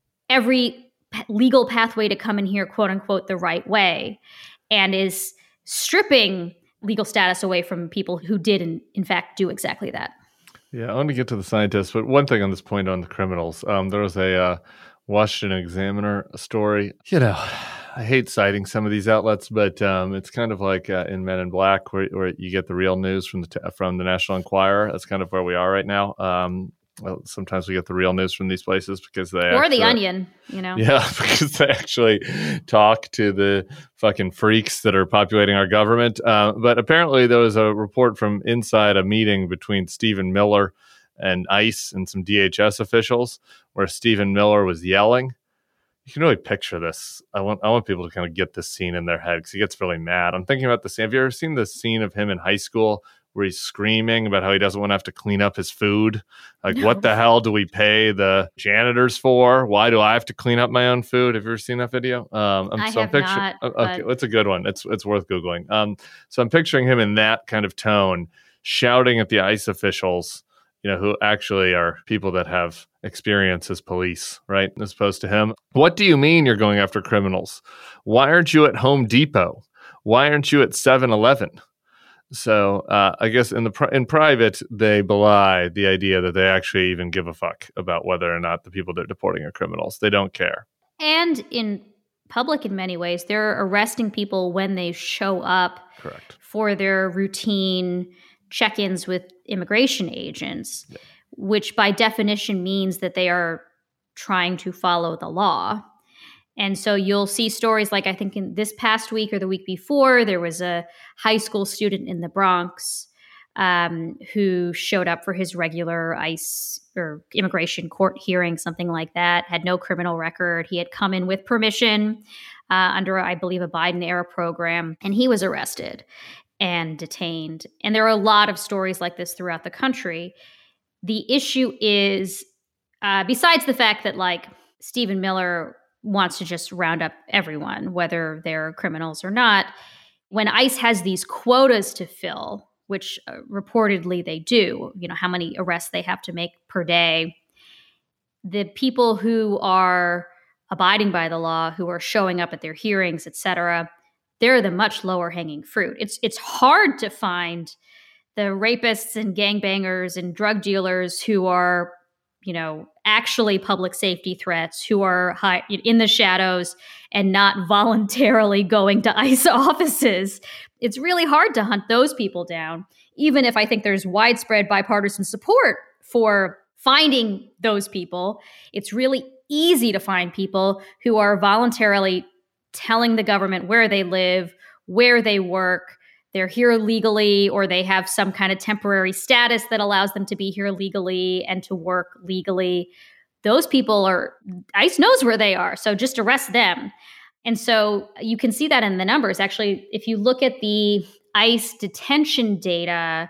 every p- legal pathway to come in here, quote unquote, the right way, and is stripping legal status away from people who did, in, in fact, do exactly that. Yeah, I want to get to the scientists, but one thing on this point on the criminals. Um, there was a uh, Washington Examiner story. You know, I hate citing some of these outlets, but um, it's kind of like uh, in Men in Black, where, where you get the real news from the t- from the National Enquirer. That's kind of where we are right now. Um, well, sometimes we get the real news from these places because they or actually, the Onion, you know, yeah, because they actually talk to the fucking freaks that are populating our government. Uh, but apparently, there was a report from inside a meeting between Stephen Miller and ICE and some D H S officials, where Stephen Miller was yelling. You can really picture this. I want I want people to kind of get this scene in their head because he gets really mad. I'm thinking about this. Have you ever seen the scene of him in high school where he's screaming about how he doesn't want to have to clean up his food? Like, no. What the hell do we pay the janitors for? Why do I have to clean up my own food? Have you ever seen that video? Um, I'm, I so have I'm picturing, not. Okay, but... it's a good one. It's it's worth Googling. Um, so I'm picturing him in that kind of tone, shouting at the ICE officials, you know, who actually are people that have experience as police, right? As opposed to him. What do you mean you're going after criminals? Why aren't you at Home Depot? Why aren't you at seven eleven? So uh, I guess in the pri- in private, they belie the idea that they actually even give a fuck about whether or not the people they're deporting are criminals. They don't care. And in public, in many ways, they're arresting people when they show up Correct. for their routine check-ins with immigration agents, yeah. which by definition means that they are trying to follow the law. And so you'll see stories like, I think in this past week or the week before, there was a high school student in the Bronx um, who showed up for his regular ICE or immigration court hearing, something like that, had no criminal record. He had come in with permission uh, under, I believe, a Biden-era program, and he was arrested and detained. And there are a lot of stories like this throughout the country. The issue is, uh, besides the fact that, like, Stephen Miller wants to just round up everyone, whether they're criminals or not, when ICE has these quotas to fill, which uh, reportedly they do, you know, how many arrests they have to make per day, the people who are abiding by the law, who are showing up at their hearings, et cetera, they're the much lower hanging fruit. It's it's hard to find the rapists and gangbangers and drug dealers who are, you know, actually public safety threats, who are high, in the shadows and not voluntarily going to ICE offices. It's really hard to hunt those people down, even if I think there's widespread bipartisan support for finding those people. It's really easy to find people who are voluntarily telling the government where they live, where they work, they're here legally, or they have some kind of temporary status that allows them to be here legally and to work legally. Those people are, ICE knows where they are, so just arrest them. And so you can see that in the numbers. Actually, if you look at the ICE detention data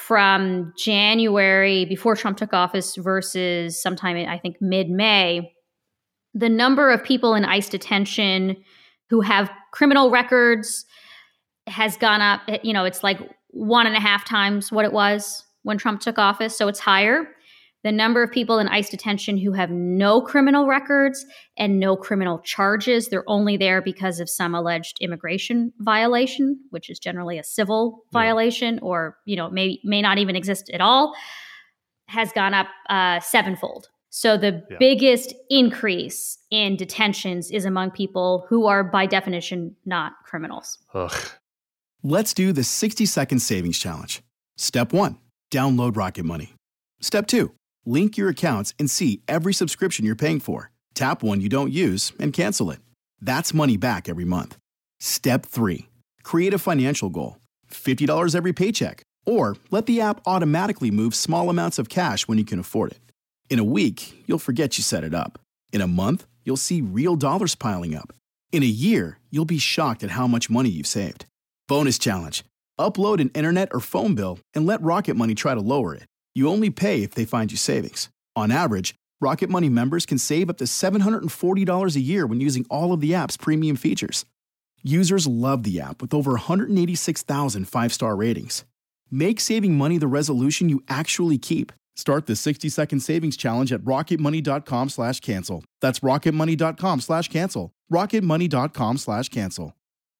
from January before Trump took office versus sometime in, I think, mid-May, the number of people in ICE detention who have criminal records has gone up. You know, it's like one and a half times what it was when Trump took office. So it's higher. The number of people in ICE detention who have no criminal records and no criminal charges, they're only there because of some alleged immigration violation, which is generally a civil yeah. violation, or, you know, may, may not even exist at all, has gone up uh, sevenfold. So the yeah. biggest increase in detentions is among people who are, by definition, not criminals. Ugh. Let's do the sixty second savings challenge. Step one, download Rocket Money. Step two, link your accounts and see every subscription you're paying for. Tap one you don't use and cancel it. That's money back every month. Step three, create a financial goal. fifty dollars every paycheck. Or let the app automatically move small amounts of cash when you can afford it. In a week, you'll forget you set it up. In a month, you'll see real dollars piling up. In a year, you'll be shocked at how much money you've saved. Bonus challenge. Upload an internet or phone bill and let Rocket Money try to lower it. You only pay if they find you savings. On average, Rocket Money members can save up to seven hundred forty dollars a year when using all of the app's premium features. Users love the app with over one hundred eighty-six thousand five-star ratings. Make saving money the resolution you actually keep. Start the sixty second savings challenge at rocketmoney.com slash cancel. That's rocketmoney.com slash cancel. rocketmoney.com slash cancel.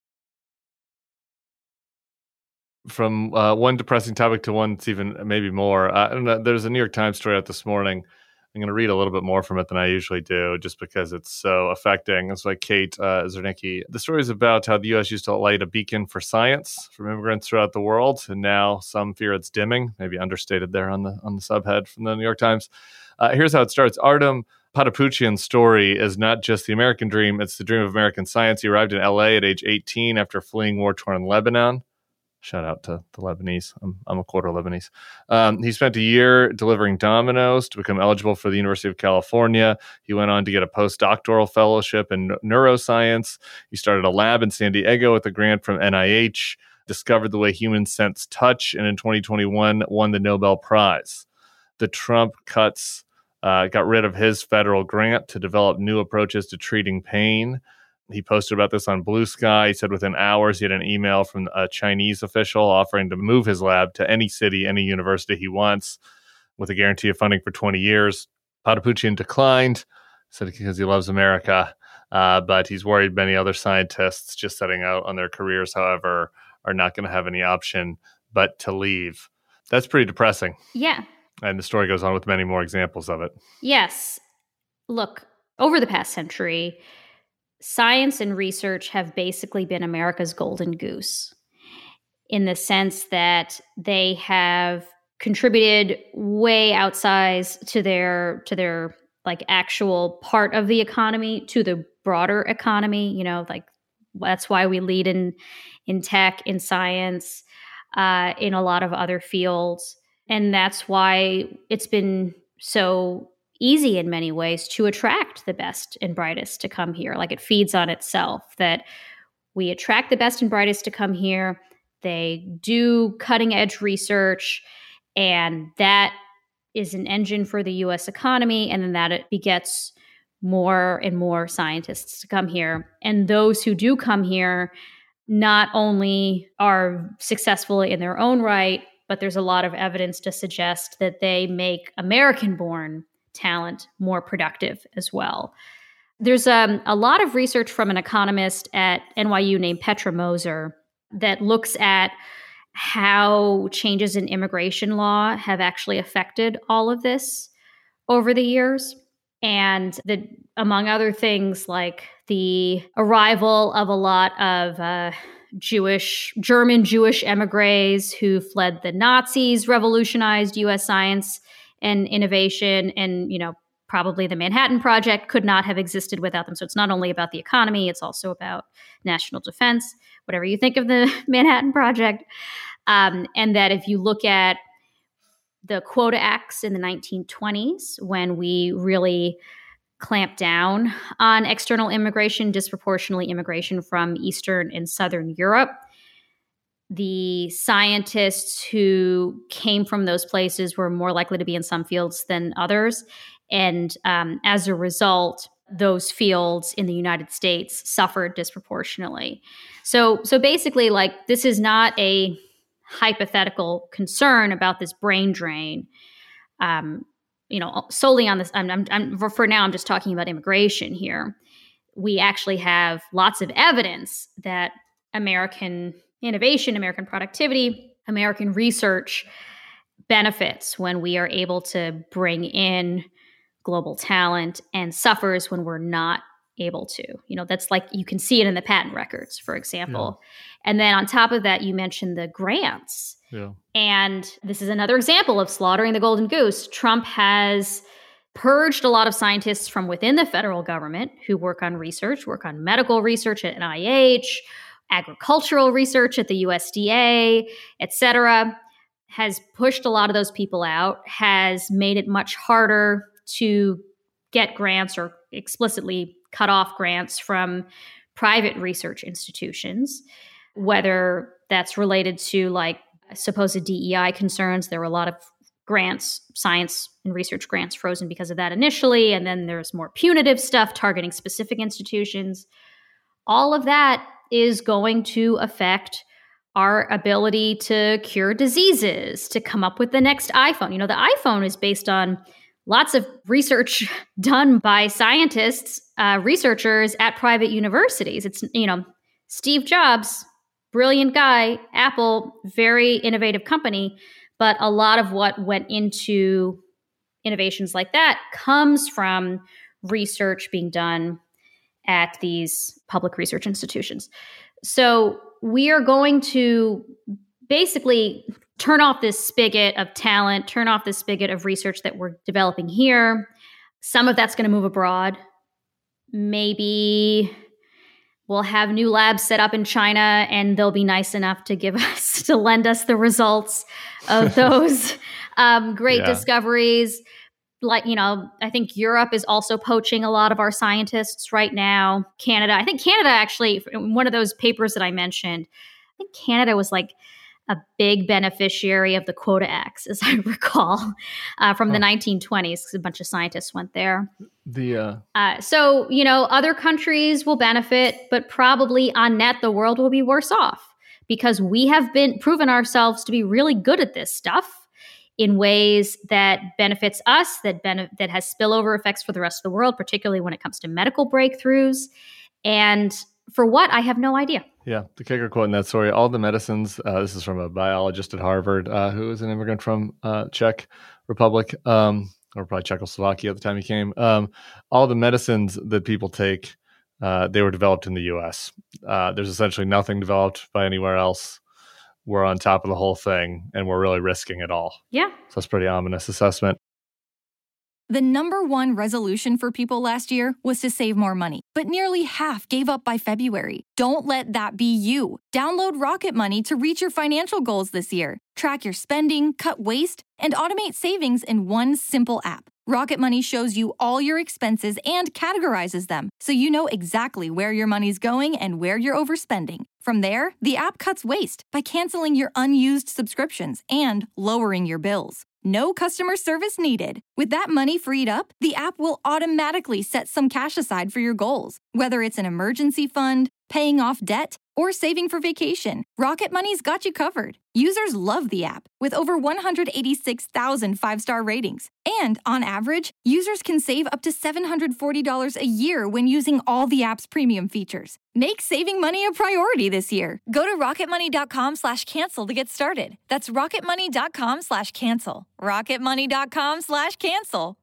From uh, one depressing topic to one that's even maybe more. Uh, I don't know, there's a New York Times story out this morning. I'm going to read a little bit more from it than I usually do, just because it's so affecting. It's like Kate uh, Zernicki. The story is about how the U S used to light a beacon for science from immigrants throughout the world, and now some fear it's dimming. Maybe understated there on the on the subhead from the New York Times. Uh, here's how it starts. Artem Patapoutian's story is not just the American dream; it's the dream of American science. He arrived in L A at age eighteen after fleeing war-torn Lebanon. Shout out to the Lebanese. I'm, I'm a quarter Lebanese. Um, he spent a year delivering dominoes to become eligible for the University of California. He went on to get a postdoctoral fellowship in neuroscience. He started a lab in San Diego with a grant from N I H, discovered the way humans sense touch, and in twenty twenty-one won the Nobel Prize. The Trump cuts uh, got rid of his federal grant to develop new approaches to treating pain. He posted about this on Blue Sky. He said within hours he had an email from a Chinese official offering to move his lab to any city, any university he wants, with a guarantee of funding for twenty years. Patapoutian declined, said because he loves America, uh, but he's worried many other scientists just setting out on their careers, however, are not going to have any option but to leave. That's pretty depressing. Yeah. And the story goes on with many more examples of it. Yes. Look, over the past century, science and research have basically been America's golden goose, in the sense that they have contributed way outsized to their to their like actual part of the economy, to the broader economy. You know, like that's why we lead in in tech, in science, uh, in a lot of other fields, and that's why it's been so easy in many ways to attract the best and brightest to come here. Like it feeds on itself that we attract the best and brightest to come here. They do cutting edge research, and that is an engine for the U S economy. And then that it begets more and more scientists to come here. And those who do come here not only are successful in their own right, but there's a lot of evidence to suggest that they make American-born talent more productive as well. There's um, a lot of research from an economist at N Y U named Petra Moser that looks at how changes in immigration law have actually affected all of this over the years. And the, among other things, like the arrival of a lot of uh, Jewish, German Jewish emigres who fled the Nazis, revolutionized U S science and innovation, and, you know, probably the Manhattan Project could not have existed without them. So it's not only about the economy, it's also about national defense, whatever you think of the Manhattan Project. Um, and that if you look at the Quota Acts in the nineteen twenties, when we really clamped down on external immigration, disproportionately immigration from Eastern and Southern Europe, the scientists who came from those places were more likely to be in some fields than others. And um, as a result, those fields in the United States suffered disproportionately. So, so basically, like, this is not a hypothetical concern about this brain drain. Um, you know, solely on this, I'm, I'm, I'm, for now, I'm just talking about immigration here. We actually have lots of evidence that American innovation, American productivity, American research benefits when we are able to bring in global talent, and suffers when we're not able to. You know, that's like, you can see it in the patent records, for example. Yeah. And then on top of that, you mentioned the grants. Yeah. And this is another example of slaughtering the golden goose. Trump has purged a lot of scientists from within the federal government who work on research, work on medical research at N I H, agricultural research at the U S D A, et cetera, has pushed a lot of those people out, has made it much harder to get grants or explicitly cut off grants from private research institutions, whether that's related to like supposed D E I concerns. There were a lot of grants, science and research grants frozen because of that initially, and then there's more punitive stuff targeting specific institutions. All of that is going to affect our ability to cure diseases, to come up with the next iPhone. You know, the iPhone is based on lots of research done by scientists, uh, researchers at private universities. It's, you know, Steve Jobs, brilliant guy, Apple, very innovative company, but a lot of what went into innovations like that comes from research being done at these public research institutions. So we are going to basically turn off this spigot of talent, turn off this spigot of research that we're developing here. Some of that's going to move abroad. Maybe we'll have new labs set up in China, and they'll be nice enough to give us, to lend us the results of those um, great yeah. discoveries. Like, you know, I think Europe is also poaching a lot of our scientists right now. Canada, I think Canada actually, one of those papers that I mentioned, I think Canada was like a big beneficiary of the Quota Acts, as I recall, uh, from oh. the nineteen twenties, because a bunch of scientists went there. The uh... Uh, so, you know, other countries will benefit, but probably on net, the world will be worse off because we have been proven ourselves to be really good at this stuff in ways that benefits us, that bene- that has spillover effects for the rest of the world, particularly when it comes to medical breakthroughs. And for what, I have no idea. Yeah, the kicker quote in that story, all the medicines, uh, this is from a biologist at Harvard uh, who was an immigrant from uh, Czech Republic, um, or probably Czechoslovakia at the time he came. Um, all the medicines that people take, uh, they were developed in the U S. Uh, there's essentially nothing developed by anywhere else. We're on top of the whole thing, and we're really risking it all. Yeah. So that's a pretty ominous assessment. The number one resolution for people last year was to save more money, but nearly half gave up by February. Don't let that be you. Download Rocket Money to reach your financial goals this year. Track your spending, cut waste, and automate savings in one simple app. Rocket Money shows you all your expenses and categorizes them, so you know exactly where your money's going and where you're overspending. From there, the app cuts waste by canceling your unused subscriptions and lowering your bills. No customer service needed. With that money freed up, the app will automatically set some cash aside for your goals, whether it's an emergency fund, paying off debt, or saving for vacation. Rocket Money's got you covered. Users love the app with over one hundred eighty-six thousand five-star ratings. And on average, users can save up to seven hundred forty dollars a year when using all the app's premium features. Make saving money a priority this year. Go to rocketmoney.com slash cancel to get started. That's rocketmoney.com slash cancel. rocketmoney.com slash cancel.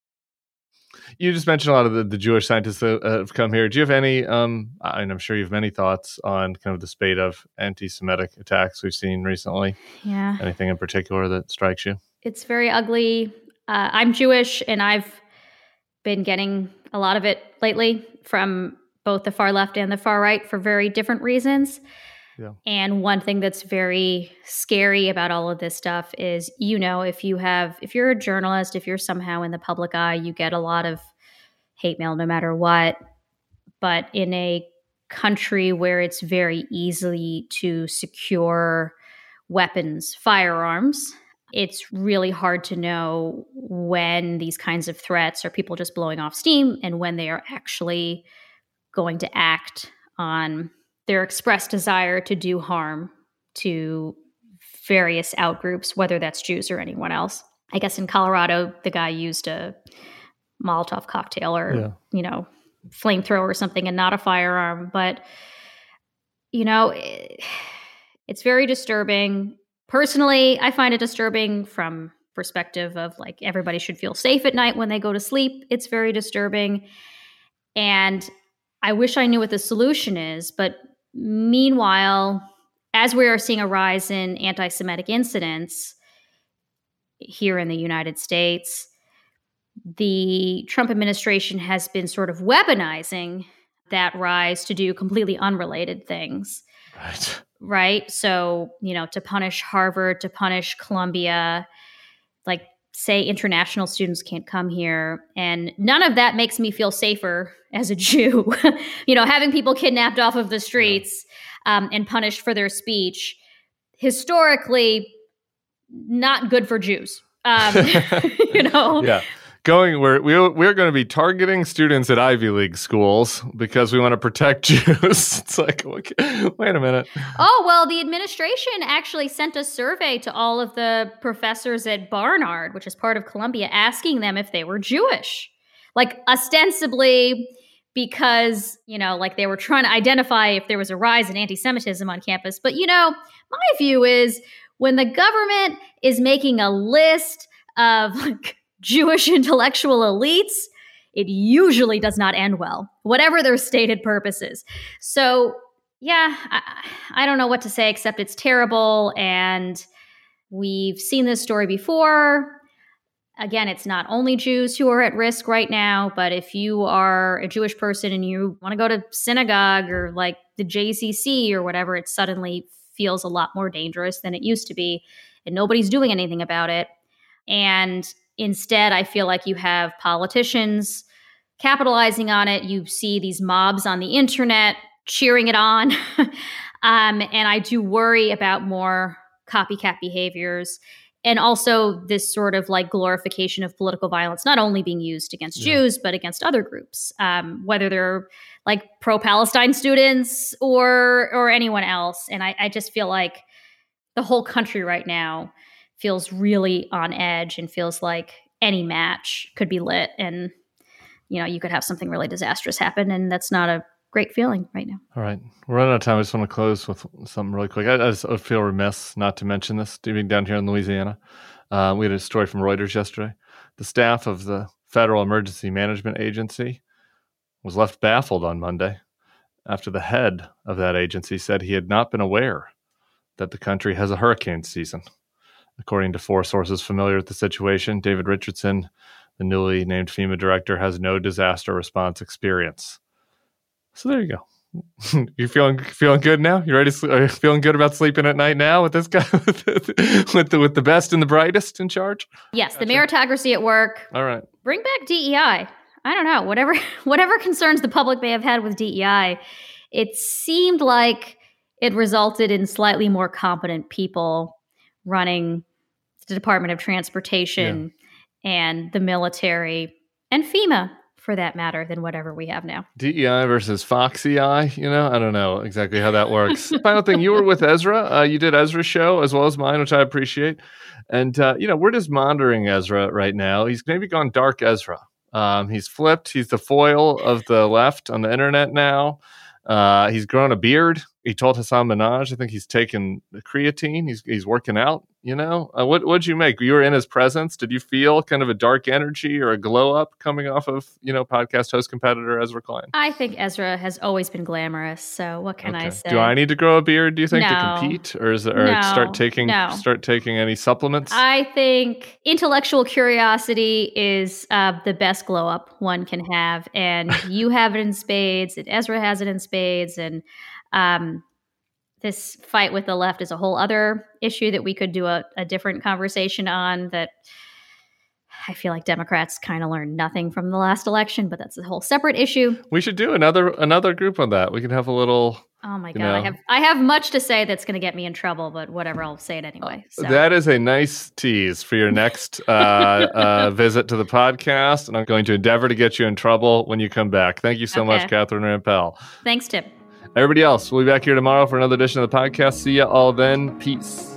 You just mentioned a lot of the, the Jewish scientists that uh, have come here. Do you have any, um, and I'm sure you have many thoughts on kind of the spate of anti-Semitic attacks we've seen recently? Yeah. Anything in particular that strikes you? It's very ugly. Uh, I'm Jewish, and I've been getting a lot of it lately from both the far left and the far right for very different reasons. Yeah. And one thing that's very scary about all of this stuff is, you know, if you have, if you're a journalist, if you're somehow in the public eye, you get a lot of hate mail no matter what. But in a country where it's very easy to secure weapons, firearms, it's really hard to know when these kinds of threats are people just blowing off steam and when they are actually going to act on their expressed desire to do harm to various outgroups, whether that's Jews or anyone else. I guess in Colorado, the guy used a Molotov cocktail or, yeah. you know, flamethrower or something and not a firearm. But, you know, it, it's very disturbing. Personally, I find it disturbing from perspective of like everybody should feel safe at night when they go to sleep. It's very disturbing. And I wish I knew what the solution is. But meanwhile, as we are seeing a rise in anti-Semitic incidents here in the United States, the Trump administration has been sort of weaponizing that rise to do completely unrelated things. Right. Right. So, you know, to punish Harvard, to punish Columbia, like say international students can't come here. And none of that makes me feel safer as a Jew. You know, having people kidnapped off of the streets yeah. um, and punished for their speech, historically, not good for Jews. Um, you know? Yeah. Going where we're, we're going to be targeting students at Ivy League schools because we want to protect Jews. It's like, okay, wait a minute. Oh, well, the administration actually sent a survey to all of the professors at Barnard, which is part of Columbia, asking them if they were Jewish. Like ostensibly because, you know, like they were trying to identify if there was a rise in anti-Semitism on campus. But, you know, my view is when the government is making a list of like Jewish intellectual elites, it usually does not end well, whatever their stated purposes. So, yeah, I, I don't know what to say except it's terrible. And we've seen this story before. Again, it's not only Jews who are at risk right now, but if you are a Jewish person and you want to go to synagogue or like the J C C or whatever, it suddenly feels a lot more dangerous than it used to be. And nobody's doing anything about it. And instead, I feel like you have politicians capitalizing on it. You see these mobs on the internet cheering it on. um, and I do worry about more copycat behaviors and also this sort of like glorification of political violence, not only being used against yeah. Jews, but against other groups, um, whether they're like pro-Palestine students or or anyone else. And I, I just feel like the whole country right now feels really on edge and feels like any match could be lit and, you know, you could have something really disastrous happen. And that's not a great feeling right now. All right. We're running out of time. I just want to close with something really quick. I, I just I feel remiss not to mention this. Being down here in Louisiana, uh, we had a story from Reuters yesterday. The staff of the Federal Emergency Management Agency was left baffled on Monday after the head of that agency said he had not been aware that the country has a hurricane season. According to four sources familiar with the situation, David Richardson, the newly named FEMA director, has no disaster response experience. So there you go. You feeling feeling good now? You ready? To sleep? Are you feeling good about sleeping at night now with this guy with the with the best and the brightest in charge? Yes, gotcha. The meritocracy at work. All right. Bring back D E I. I don't know. Whatever whatever concerns the public may have had with D E I, it seemed like it resulted in slightly more competent people running the Department of Transportation yeah. and the military and FEMA, for that matter, than whatever we have now. D E I versus Foxy Eye, you know? I don't know exactly how that works. Final thing, you were with Ezra. Uh, you did Ezra's show as well as mine, which I appreciate. And, uh, you know, we're just monitoring Ezra right now. He's maybe gone dark Ezra. Um, he's flipped. He's the foil of the left on the internet now. Uh, he's grown a beard. he told Hassan Minhaj, I think he's taken the creatine. He's he's working out. You know, uh, what what'd you make? You were in his presence. Did you feel kind of a dark energy or a glow up coming off of, you know, podcast host competitor Ezra Klein? I think Ezra has always been glamorous. So what can okay. I say? Do I need to grow a beard, do you think, no. to compete, or is it, or no. start taking no. start taking any supplements? I think intellectual curiosity is uh, the best glow up one can have, and you have it in spades, and Ezra has it in spades, and um, this fight with the left is a whole other issue that we could do a, a different conversation on. That I feel like Democrats kind of learned nothing from the last election, but that's a whole separate issue. We should do another another group on that. We can have a little. Oh my god, know. I have I have much to say that's going to get me in trouble, but whatever, I'll say it anyway. So. That is a nice tease for your next uh, uh, visit to the podcast, and I'm going to endeavor to get you in trouble when you come back. Thank you so okay. much, Catherine Rampell. Thanks, Tim. Everybody else, we'll be back here tomorrow for another edition of the podcast. See you all then. Peace.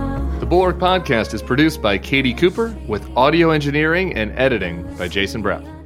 Bulwark Podcast is produced by Katie Cooper with audio engineering and editing by Jason Brown.